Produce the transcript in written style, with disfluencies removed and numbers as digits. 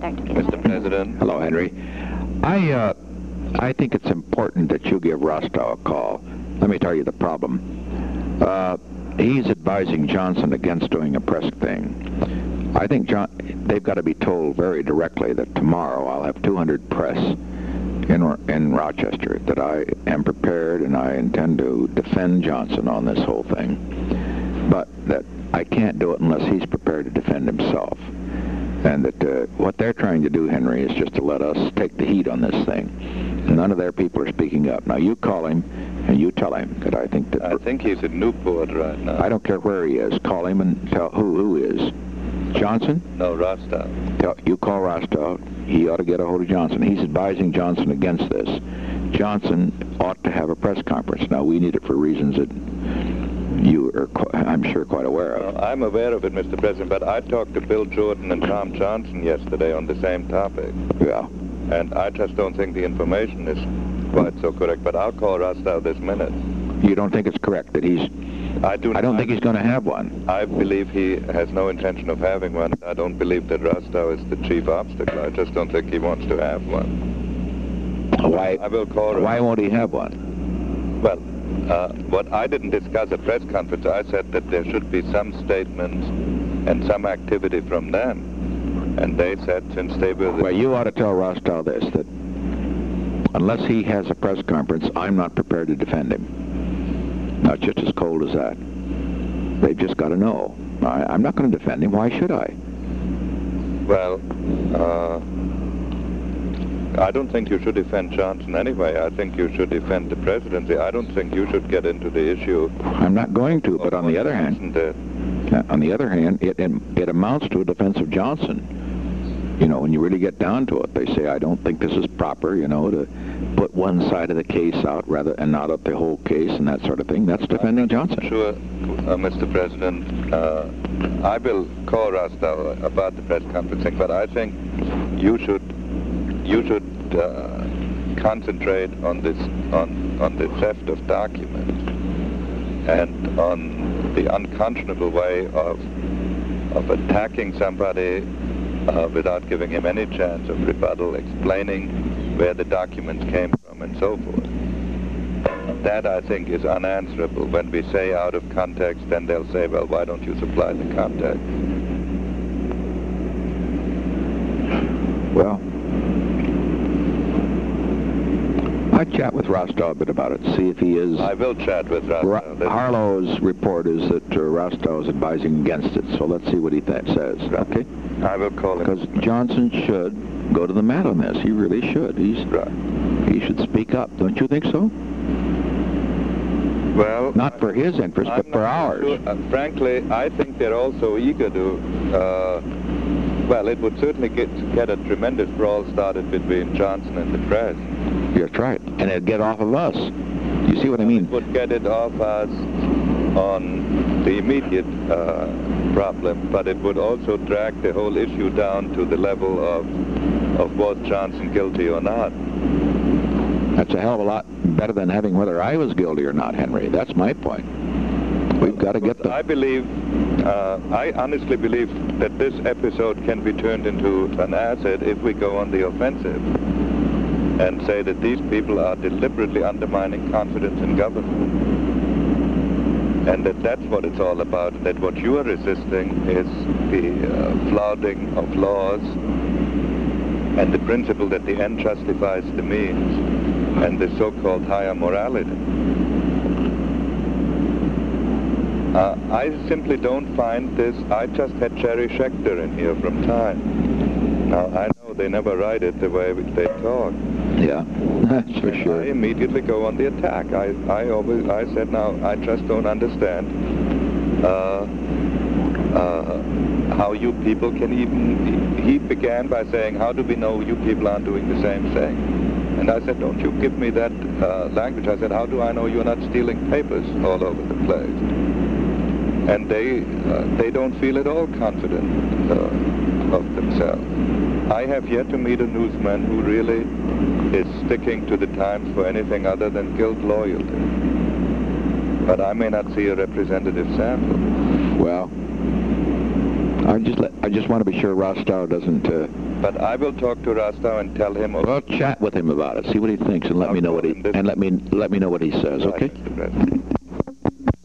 Dr. Kitchener. Mr. President. Hello, Henry. I think it's important that you give Rostow a call. Let me tell you the problem. He's advising Johnson against doing a press thing. I think they've got to be told very directly that tomorrow I'll have 200 press in Rochester, that I am prepared and I intend to defend Johnson on this whole thing, but that I can't do it unless he's prepared to defend himself. And that what they're trying to do, Henry, is just to let us take the heat on this thing. None of their people are speaking up. Now, you call him and you tell him that I think that... I think he's at Newport right now. I don't care where he is. Call him and tell who is. Johnson? No, Rostow. You call Rostow. He ought to get a hold of Johnson. He's advising Johnson against this. Johnson ought to have a press conference. Now, we need it for reasons that you are, I'm sure, quite aware of. Well, I'm aware of it, Mr. President, but I talked to Bill Jordan and Tom Johnson yesterday on the same topic. Yeah. And I just don't think the information is quite so correct, but I'll call Rostow this minute. You don't think it's correct that he's... I don't think he's going to have one. I believe he has no intention of having one. I don't believe that Rostow is the chief obstacle. I just don't think he wants to have one. Why? I will call him. Why won't he have one? Well, what I didn't discuss at press conference, I said that there should be some statements and some activity from them. And they said, since they were... Well, you ought to tell Rostow this, that unless he has a press conference, I'm not prepared to defend him. Now, it's just as cold as that. They've just got to know. I'm not going to defend him. Why should I? Well, I don't think you should defend Johnson anyway. I think you should defend the presidency. I don't think you should get into the issue. I'm not going to, but on the other hand, it amounts to a defense of Johnson. You know, when you really get down to it, they say, I don't think this is proper, you know, to put one side of the case out and not up the whole case and that sort of thing. That's defending Johnson. Sure, Mr. President. I will call Rostow about the press conferencing, but I think you should concentrate on this, on the theft of documents and on the unconscionable way of attacking somebody without giving him any chance of rebuttal, explaining where the documents came from and so forth. That, I think, is unanswerable. When we say out of context, then they'll say, well, why don't you supply the context? Well, I'd chat with Rostow a bit about it, see if he is... I will chat with Rostow. Harlow's report is that Rostow is advising against it, so let's see what he says, okay? I will call him. Because Johnson should go to the mat on this. He really should. He should speak up. Don't you think so? Well... Not for his interest, but for ours. Sure. Frankly, I think they're also eager to... well, it would certainly get a tremendous brawl started between Johnson and the press. That's right. And it'd get off of us. You see what I mean? It would get it off us on the immediate problem, but it would also drag the whole issue down to the level of was Johnson guilty or not. That's a hell of a lot better than having whether I was guilty or not, Henry. That's my point. We've got to get the... I honestly believe that this episode can be turned into an asset if we go on the offensive and say that these people are deliberately undermining confidence in government. And that's what it's all about, and that what you are resisting is the flouting of laws and the principle that the end justifies the means and the so-called higher morality. I simply don't find this... I just had Jerry Schechter in here from Time. Now, I know they never write it the way they talk. Yeah, that's for sure. I immediately go on the attack. I said, now, I just don't understand how you people can even... He began by saying, how do we know you people aren't doing the same thing? And I said, don't you give me that language. I said, how do I know you're not stealing papers all over the place? And they don't feel at all confident of themselves. I have yet to meet a newsman who really is sticking to the Times for anything other than guilt loyalty. But I may not see a representative sample. Well, I just want to be sure Rostow doesn't... But I will talk to Rostow and tell him... Well, chat with him about it. See what he thinks and let me know what he... And let me know what he says, okay? Right, Mr. President.